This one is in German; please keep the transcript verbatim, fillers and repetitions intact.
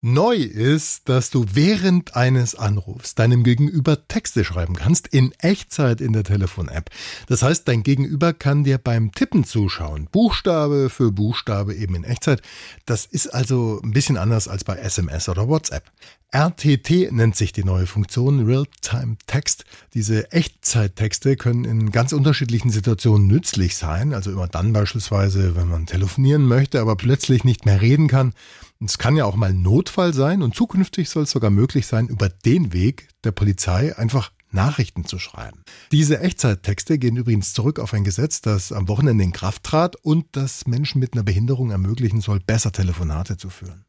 Neu ist, dass du während eines Anrufs deinem Gegenüber Texte schreiben kannst, in Echtzeit in der Telefon-App. Das heißt, dein Gegenüber kann dir beim Tippen zuschauen, Buchstabe für Buchstabe eben in Echtzeit. Das ist also ein bisschen anders als bei S M S oder WhatsApp. R T T nennt sich die neue Funktion, Real-Time Text. Diese Echtzeittexte können in ganz unterschiedlichen Situationen nützlich sein, also immer dann beispielsweise, wenn man telefonieren möchte, aber plötzlich nicht mehr reden kann. Es kann ja auch mal ein Notfall sein und zukünftig soll es sogar möglich sein, über den Weg der Polizei einfach Nachrichten zu schreiben. Diese Echtzeittexte gehen übrigens zurück auf ein Gesetz, das am Wochenende in Kraft trat und das Menschen mit einer Behinderung ermöglichen soll, besser Telefonate zu führen.